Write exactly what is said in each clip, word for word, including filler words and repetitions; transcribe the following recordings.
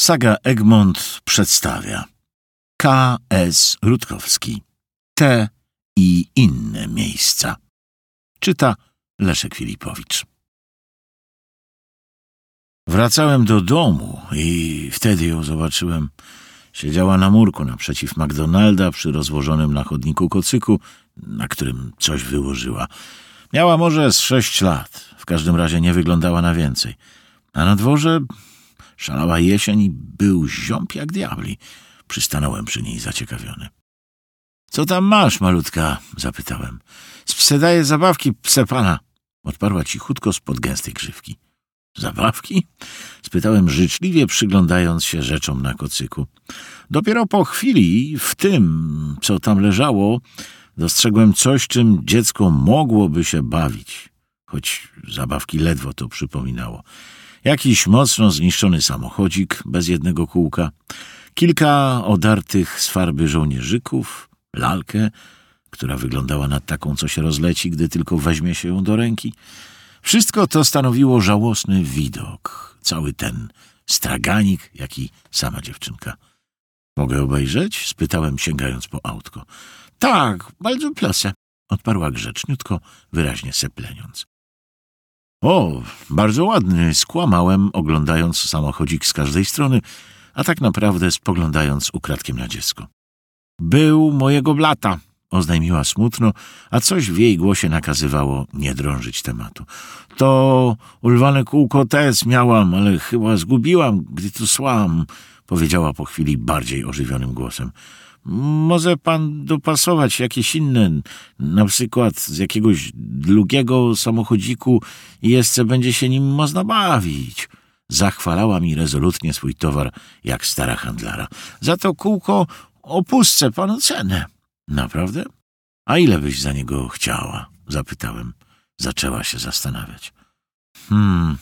Saga Egmont przedstawia K S Rutkowski. Te i inne miejsca. Czyta Leszek Filipowicz. Wracałem do domu i wtedy ją zobaczyłem. Siedziała na murku naprzeciw McDonalda przy rozłożonym na chodniku kocyku, na którym coś wyłożyła. Miała może z sześć lat, w każdym razie nie wyglądała na więcej. A na dworze szalała jesień i był ziąb jak diabli. Przystanąłem przy niej zaciekawiony. — Co tam masz, malutka? — zapytałem. — Sprzedaję zabawki, pse pana — odparła cichutko spod gęstej grzywki. — Zabawki? — spytałem życzliwie, przyglądając się rzeczom na kocyku. Dopiero po chwili w tym, co tam leżało, dostrzegłem coś, czym dziecko mogłoby się bawić, choć zabawki ledwo to przypominało. Jakiś mocno zniszczony samochodzik bez jednego kółka, kilka odartych z farby żołnierzyków, lalkę, która wyglądała na taką, co się rozleci, gdy tylko weźmie się ją do ręki. Wszystko to stanowiło żałosny widok. Cały ten straganik, jak i sama dziewczynka. — Mogę obejrzeć? — spytałem, sięgając po autko. — Tak, bardzo proszę — odparła grzeczniutko, wyraźnie sepleniąc. — O, bardzo ładny — skłamałem, oglądając samochodzik z każdej strony, a tak naprawdę spoglądając ukradkiem na dziecko. — Był mojego blata — oznajmiła smutno, a coś w jej głosie nakazywało nie drążyć tematu. — To ulwane kółko też miałam, ale chyba zgubiłam, gdy tu słam — powiedziała po chwili bardziej ożywionym głosem. — Może pan dopasować jakieś inne, na przykład z jakiegoś drugiego samochodziku i jeszcze będzie się nim można bawić. Zachwalała mi rezolutnie swój towar jak stara handlara. Za to kółko opuszczę panu cenę. Naprawdę? A ile byś za niego chciała? Zapytałem. Zaczęła się zastanawiać. Hmm...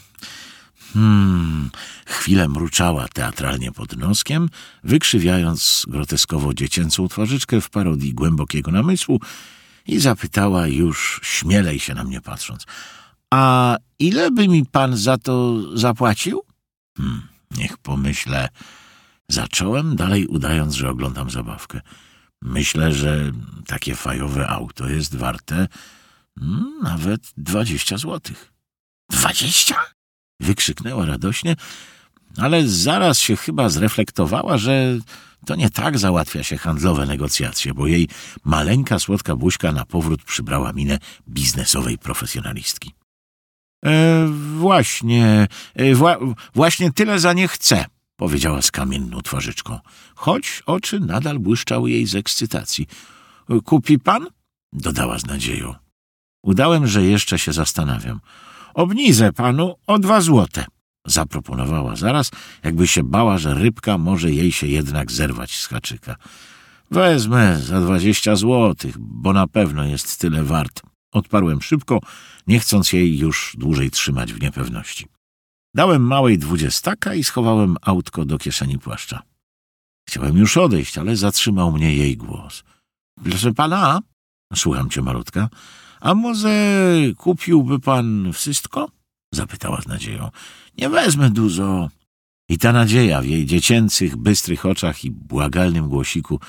Hmm... Chwilę mruczała teatralnie pod noskiem, wykrzywiając groteskowo dziecięcą twarzyczkę w parodii głębokiego namysłu i zapytała już śmielej się na mnie patrząc. A ile by mi pan za to zapłacił? Hmm, niech pomyślę. Zacząłem, dalej udając, że oglądam zabawkę. Myślę, że takie fajowe auto jest warte hmm, nawet dwadzieścia złotych. Dwadzieścia? Wykrzyknęła radośnie, ale zaraz się chyba zreflektowała, że to nie tak załatwia się handlowe negocjacje, bo jej maleńka, słodka buźka na powrót przybrała minę biznesowej profesjonalistki. E, właśnie, e, wła, właśnie tyle za nie chcę, powiedziała z kamienną twarzyczką, choć oczy nadal błyszczały jej z ekscytacji. Kupi pan? Dodała z nadzieją. Udałem, że jeszcze się zastanawiam. Obniżę panu o dwa złote, zaproponowała zaraz, jakby się bała, że rybka może jej się jednak zerwać z haczyka. Wezmę za dwadzieścia złotych, bo na pewno jest tyle wart. Odparłem szybko, nie chcąc jej już dłużej trzymać w niepewności. Dałem małej dwudziestaka i schowałem autko do kieszeni płaszcza. Chciałem już odejść, ale zatrzymał mnie jej głos. Proszę pana, słucham cię, malutka. A może kupiłby pan wszystko? Zapytała z nadzieją. Nie wezmę dużo. I ta nadzieja w jej dziecięcych, bystrych oczach i błagalnym głosiku